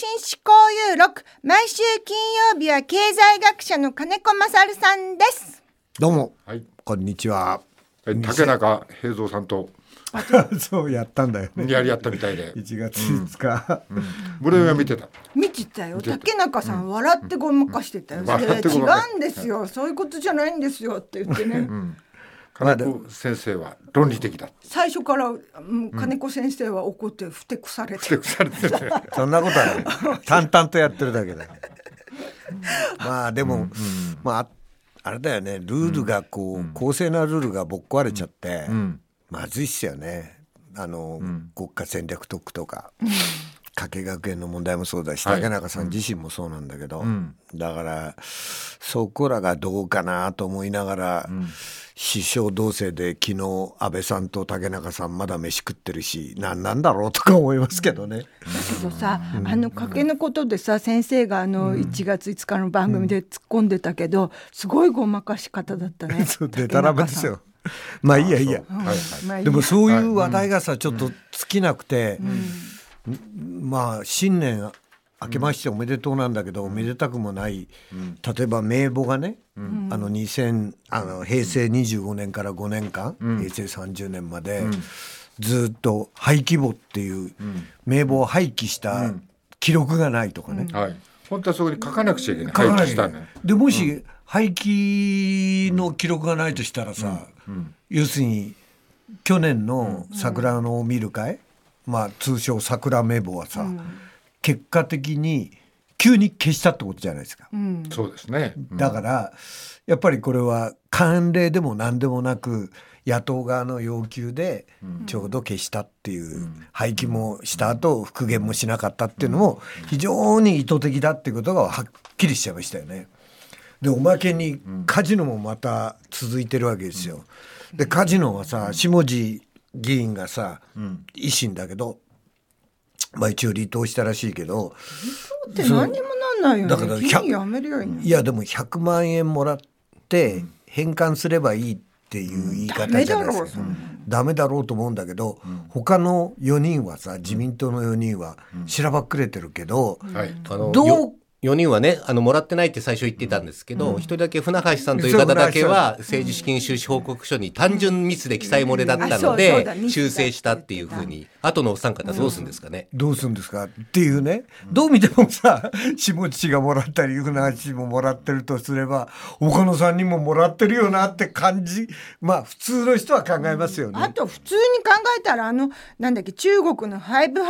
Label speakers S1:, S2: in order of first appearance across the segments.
S1: 新思考有録、毎週金曜日は経済学者の金子勝さんです。
S2: どうも、
S3: はい、
S2: こんにちは。
S3: 竹中平蔵さんと
S2: そうやったんだよね。
S3: やったみたいで
S2: 1月5日、
S3: ブレーメン見てた。
S1: 見てたよ。竹中さん、笑ってごまかしてたよ。
S3: 笑ってごまか
S1: 違うんですよ、そういうことじゃないんですよって言ってね、
S3: 金子先生は論理的だ。
S1: 最初から金子先生は怒ってふてくされて、
S2: そんなことはない淡々とやってるだけだよ。まあでも、まああれだよね、ルールが公正なルールがぼっ壊れちゃって、まずいっすよね。国家戦略特区とか、加計学園の問題もそうだし、竹中さん自身もそうなんだけど、だからそこらがどうかなと思いながら、師匠同棲で昨日安倍さんと竹中さんまだ飯食ってるし、何なんだろうとか思いますけどね。
S1: だけどさ、加計のことでさ、先生が1月5日の番組で突っ込んでたけど、すごいごまかし方だったね。
S2: そうでたらめですよ。まあいいやいいや、でもそういう話題がさ、ちょっと尽きなくて、まあ新年明けましておめでとうなんだけど、めでたくもない、例えば名簿がね、平成25年から5年間、平成30年まで、ずっと廃棄簿っていう名簿を廃棄した記録がないとかね、
S3: 本当はそこに書かなくちゃいけない。廃棄したね。
S2: でもし、廃棄の記録がないとしたらさ、要するに去年の桜の見る会、まあ通称桜名簿はさ、結果的に急に消したってことじゃないですか。
S3: そうですね。
S2: だからやっぱりこれは慣例でも何でもなく、野党側の要求でちょうど消したっていう、廃棄もした後復元もしなかったっていうのも非常に意図的だっていうことがはっきりしちゃいましたよね。でおまけにカジノもまた続いてるわけですよ。でカジノはさ、下地議員がさ、維新だけど、まあ一応離党したらしいけど、
S1: って何にもなんないよね。
S2: だから
S1: 議員やめるように。
S2: いやでも100万円もらって返還すればいいっていう言い方じゃないですか。ダメだろうと思うんだけど、他の4人はさ、自民党の4人はしらばっくれてるけど、どう
S4: 4人はね、もらってないって最初言ってたんですけど、一人だけ船橋さんという方だけは政治資金収支報告書に単純ミスで記載漏れだったので修正したっていうふうに、後のお三方どうするんですかね。
S2: どうするんですかっていうね、どう見てもさ、下地がもらったり船橋ももらってるとすれば、他の3人ももらってるよなって感じ、まあ普通の人は考えますよね。
S1: あと普通に考えたら、なんだっけ、中国の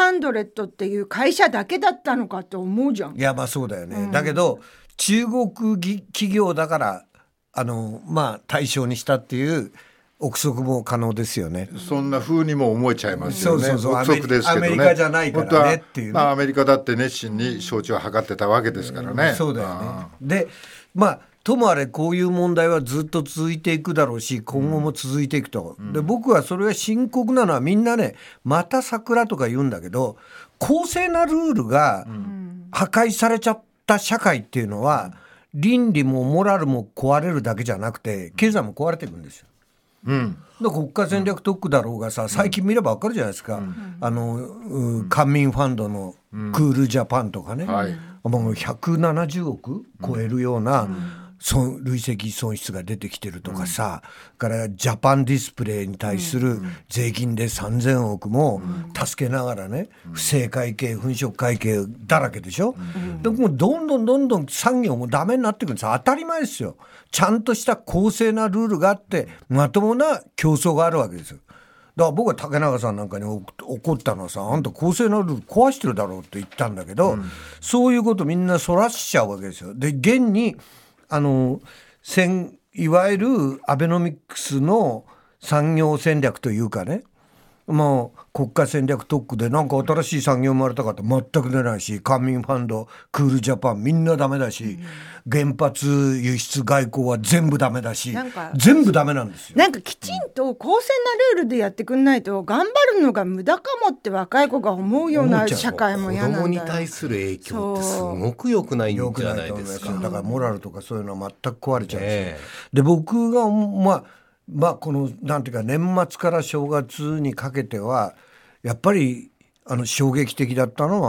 S1: 500っていう会社だけだったのかって思うじゃん。
S2: いやまあそうだよね、だけど中国企業だからまあ対象にしたっていう憶測も可能ですよね。
S3: そんな風にも思えちゃいますよね。
S2: そう
S3: 憶測ですけどね。
S2: アメリカじゃないからねっていうね。
S3: まあアメリカだって熱心に招致を図ってたわけですからね。
S2: そうだよね。でまあともあれこういう問題はずっと続いていくだろうし、今後も続いていくと、で僕はそれは深刻なのは、みんなねまた桜とか言うんだけど、公正なルールが破壊されちゃった社会っていうのは、倫理もモラルも壊れるだけじゃなくて経済も壊れていくんですよ。国家戦略特区だろうがさ、最近見れば分かるじゃないですか、官民ファンドのクールジャパンとかね、もう170億超えるような累積損失が出てきてるとかさ、からジャパンディスプレイに対する税金で3000億も助けながらね、不正会計粉飾会計だらけでしょ、でもどんどん産業もダメになってくるんですよ。当たり前ですよ。ちゃんとした公正なルールがあってまともな競争があるわけですよ。だから僕は竹中さんなんかに怒ったのはさ、あんた公正なルール壊してるだろうって言ったんだけど、そういうことみんなそらしちゃうわけですよ。で現にいわゆるアベノミクスの産業戦略というかね、もう国家戦略特区でなんか新しい産業生まれたかって全く出ないし、官民ファンドクールジャパンみんなダメだし、原発輸出外交は全部ダメだし、全部ダメなんですよ。
S1: なんかきちんと公正なルールでやってくんないと、頑張るのが無駄かもって若い子が思うような社会も嫌なんだよ。
S4: 子供に対する影響ってすごく良くないんじゃないですか。
S2: だからモラルとかそういうのは全く壊れちゃうんですよ。で僕がまあこのなんていうか、年末から正月にかけてはやっぱり衝撃的だったのは、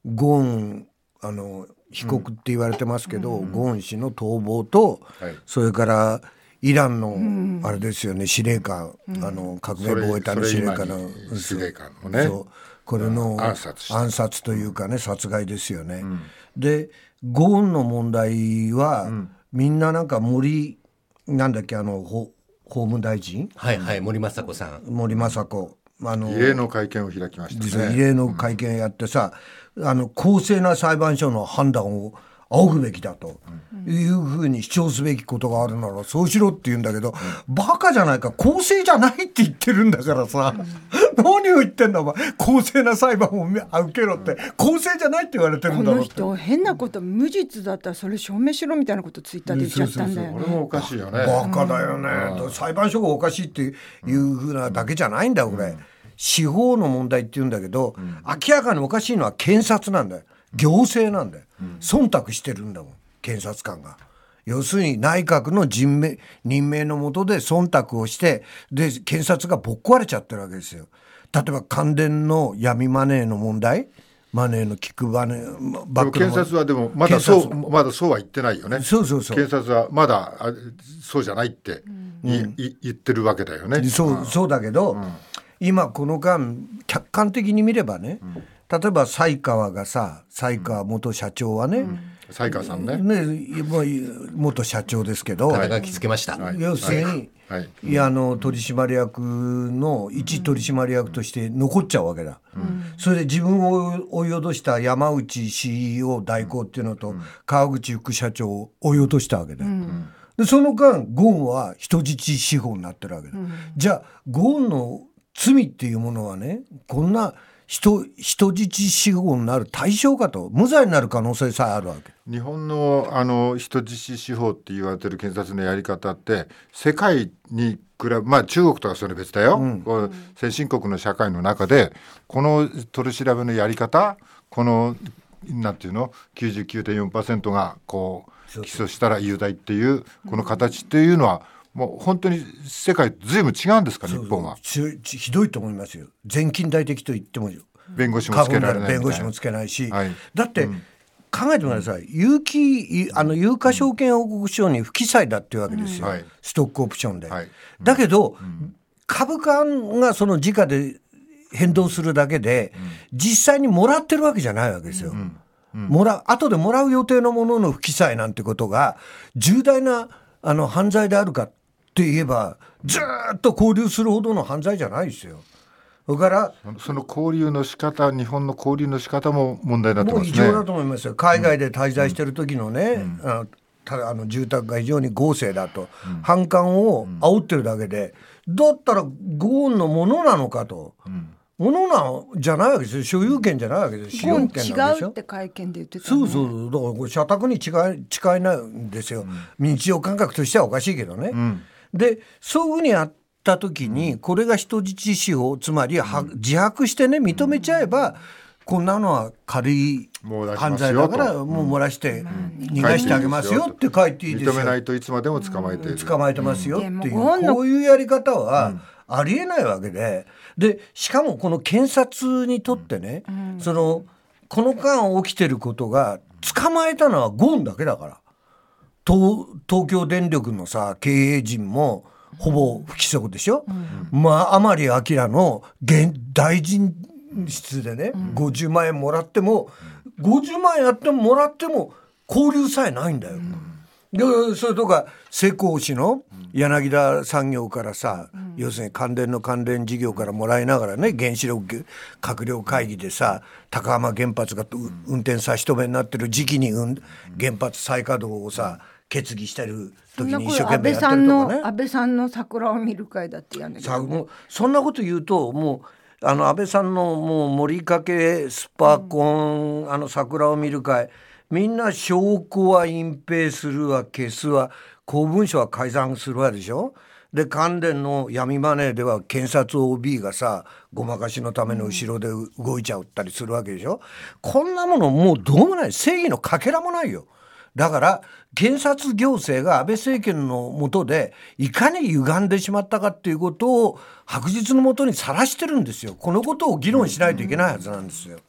S2: ゴーン被告って言われてますけど、ゴーン氏の逃亡と、それからイランのあれですよね、司令官、革命防衛隊の司令官の
S3: 司令官のね、
S2: これの暗殺というかね、殺害ですよね。でゴーンの問題は、みんななんかなんだっけ法務大臣、
S4: はいはい、森雅子さん、
S2: 森雅子
S3: 異例の会見を開きましたね。
S2: 異例の会見やってさ、公正な裁判所の判断を仰ぐべきだというふうに主張すべきことがあるならそうしろって言うんだけど、バカじゃないか、公正じゃないって言ってるんだからさ、何を言ってんだお前、公正な裁判を受けろって、公正じゃないって言われてるんだろうって。
S1: この人変なこと、無実だったらそれ証明しろみたいなことツイッターで言っちゃったんだよね。
S3: これもおかしいよね。
S2: バカだよね、裁判所がおかしいっていうふうなだけじゃないんだよこれ、司法の問題って言うんだけど、明らかにおかしいのは検察なんだよ、行政なんだよ、忖度してるんだもん検察官が。要するに内閣の任命の下で忖度をして、で検察がぼっ壊れちゃってるわけですよ。例えば関連の闇マネーの問題、マネーのキックバネバックの
S3: 検察はでもまだそうは言ってないよね。
S2: そう
S3: 検察はまだそうじゃないって言ってるわけだよね。
S2: そうだけど、今この間客観的に見ればね、例えば犀川元社長はね、
S3: 犀川さんね、
S2: 元社長ですけど、
S4: 肩書きつけました。
S2: 要するに、取締役の一取締役として残っちゃうわけだ、それで自分を追い脅した山内 CEO 代行っていうのと、川口副社長を追い落としたわけだよ、でその間ゴーンは人質司法になってるわけだ、じゃあゴーンの罪っていうものはね、こんな人質司法になる対象かと、無罪になる可能性さえあるわけ。
S3: 日本の人質司法って言われてる検察のやり方って世界に比べ、中国とかそれ別だよ、こう先進国の社会の中でこの取り調べのやり方、このなんていうの 99.4% がこう起訴したら有罪っていうこの形っていうのは、もう本当に世界ずいぶん違うんですか、日本は。
S2: ひどいと思いますよ。全近代的と言っても
S3: 弁護士もつけられない、
S2: 弁護士もつけないし、だって、考えてください、有価証券報告書に不記載だっていうわけですよ、ストックオプションで、だけど、株価がその時価で変動するだけで、実際にもらってるわけじゃないわけですよ、後でもらう予定のものの不記載なんてことが重大な犯罪であるかって言えば、ずっと交流するほどの犯罪じゃないですよ。だから
S3: その交流の仕方、日本の交流の仕方も問題だと思いますね。
S2: もう異常だと思いますよ。海外で滞在してる時のね、住宅が非常に豪勢だと、反感を煽ってるだけで、だったらゴーンのものなのかと、ものなんじゃないわけですよ。所有権じゃないわけですよ。
S1: ゴーン違うって会見で言ってたね。
S2: そうだからこれ社宅に違いないんですよ、日常感覚としてはおかしいけどね、でそういうふうにやった時に、これが人質司法、つまり自白してね認めちゃえば、こんなのは軽い犯罪だからもう漏らして逃がしてあげますよって書いていいですよ。
S3: 認めないといつまでも捕まえて
S2: ますよっていう、こういうやり方はありえないわけで、しかもこの検察にとってね、この間起きてることが捕まえたのはゴーンだけだから、東京電力のさ経営陣もほぼ不規則でしょ、甘利明の大臣室でね、50万円もらっても、50万円やってももらっても交流さえないんだよ、でそれとか世耕氏の柳田産業からさ、要するに関連事業からもらいながらね、原子力閣僚会議でさ、高浜原発が運転差し止めになってる時期に、原発再稼働をさ決議してる時に一生懸命やってるとかね。
S1: 安倍さんの桜を見る会だってやんだけど、
S2: そんなこと言うと、もう安倍さんのもう森かけスパコン、桜を見る会、みんな証拠は隠蔽するわ、消すわ、公文書は改ざんするわでしょ。で関連の闇マネーでは検察 OB がさごまかしのための後ろで動いちゃったりするわけでしょ、こんなものもうどうもない、正義のかけらもないよ。だから検察行政が安倍政権の下でいかに歪んでしまったかっていうことを白日の下にさらしてるんですよ。このことを議論しないといけないはずなんですよ。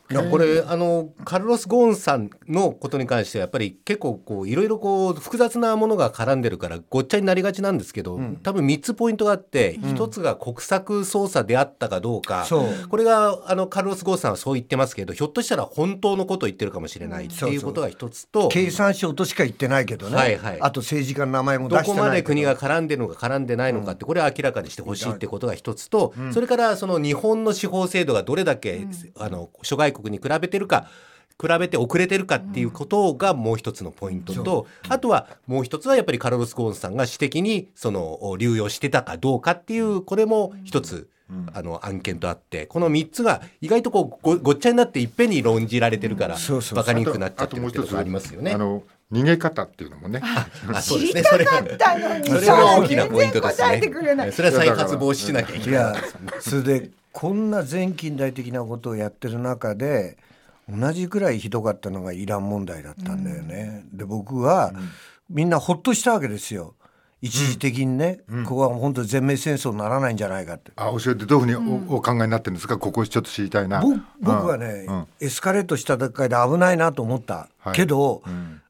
S4: これカルロス・ゴーンさんのことに関してはやっぱり結構いろいろ複雑なものが絡んでるからごっちゃになりがちなんですけど、多分3つポイントがあって、1つが国策操作であったかどうか、これがカルロス・ゴーンさんはそう言ってますけど、ひょっとしたら本当のことを言ってるかもしれないっていうことが1つと、
S2: 経産省としか言ってないけどね、はいはい、あと政治家の名前も出してないけど、
S4: どこまで国が絡んでるのか絡んでないのかって、これは明らかにしてほしいってことが1つと、それからその日本の司法制度がどれだけ諸外国に比べてるか、比べて遅れてるかっていうことがもう一つのポイントと、あとはもう一つはやっぱりカルロス・ゴーンさんが私的に流用してたかどうかっていう、これも一つ案件とあって、この3つが意外とごっちゃになっていっぺんに論じられてるからバカにくくなっちゃってるってことがありますよね。
S3: 逃げ方っていうのもね、
S1: そうですね、それは
S4: 大きなポイントですね。それは再発防止しなきゃいけない。
S2: それでこんな全近代的なことをやってる中で同じくらいひどかったのがイラン問題だったんだよね。で僕はみんなほっとしたわけですよ、一時的にね、ここは本当に全面戦争にならないんじゃないかって。
S3: 教えて、どういうふうにお考えになってるんですか。ここちょっと知りたいな。
S2: 僕はね、エスカレートした段階で危ないなと思った、けど、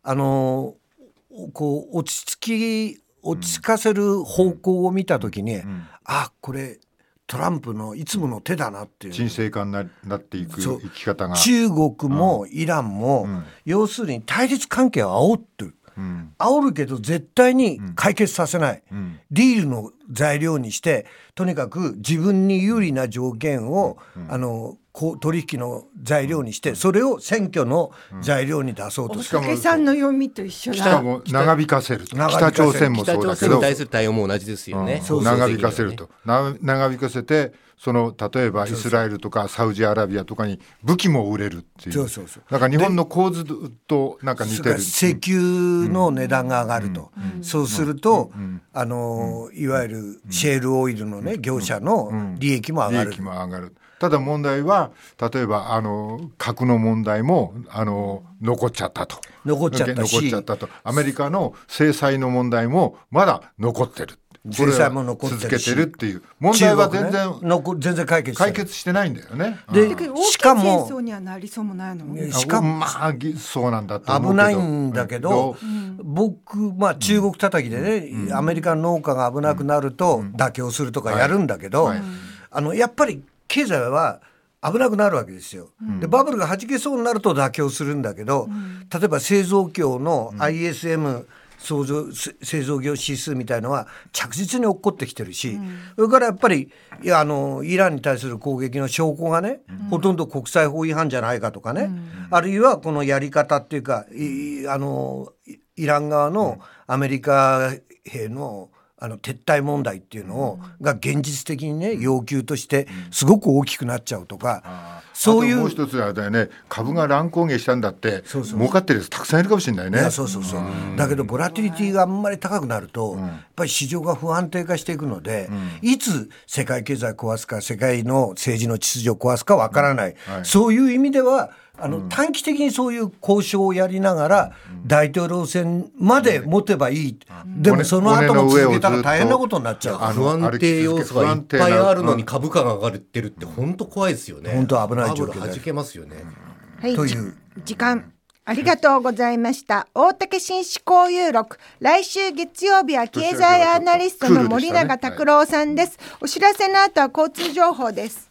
S2: こう落ち着かせる方向を見た時に、これトランプのいつもの手だなっていう、
S3: 沈静化になっていく生き方が、
S2: 中国もイランも、要するに対立関係を煽ってる、煽るけど絶対に解決させない、ディールの材料にして、とにかく自分に有利な条件を、取引の材料にして、それを選挙の材料に出そうと。
S1: しかもさんの読みと一緒だ。
S3: しかも長引かせると。北朝鮮もそうだけど、
S4: 北朝鮮に対する対応も同じですよね。
S3: 長引かせると、長引かせて、例えばイスラエルとかサウジアラビアとかに武器も売れるっていう。なんか日本の構図となんか似てる。
S2: 石油の値段が上がると、そうすると、いわゆるシェールオイルのね、業者の利益も上がる。
S3: ただ問題は、例えば核の問題も残っちゃったと。アメリカの制裁の問題もまだ残ってる。
S2: 制裁も残ってるし、
S3: 続けてるっていう問題は全然解決してないんだよね。
S1: で、しかも戦争にはなりそうもないの。
S3: しかもそうなんだと思うけど、
S2: 危ないんだけど、僕中国叩きでね、アメリカの農家が危なくなると妥協するとかやるんだけど、やっぱり経済は危なくなるわけですよ。でバブルが弾けそうになると妥協するんだけど、例えば製造業の ISM、製造業指数みたいのは着実に落っこってきてるし、それからやっぱりイランに対する攻撃の証拠がね、ほとんど国際法違反じゃないかとかね、あるいはこのやり方っていうか、イラン側のアメリカ兵の撤退問題っていうのが現実的にね、要求としてすごく大きくなっちゃうとか、そういう。
S3: もう一つはね、株が乱高下したんだって、儲かってるやつたくさんいるかもしれないね。
S2: だけどボラティリティがあんまり高くなると、やっぱり市場が不安定化していくので、いつ世界経済壊すか、世界の政治の秩序を壊すかわからない、そういう意味では短期的にそういう交渉をやりながら大統領選まで持てばいい、でもその後も続けたら大変なことになっちゃう。
S4: 不安定要素がいっぱいあるのに株価が上がってるって本当怖いですよね。
S2: 本当危ない状況
S4: 弾けますよね。
S1: はい、という時間ありがとうございました。大竹新思考有録、来週月曜日は経済アナリストの森永卓郎さんです。お知らせの後は交通情報です。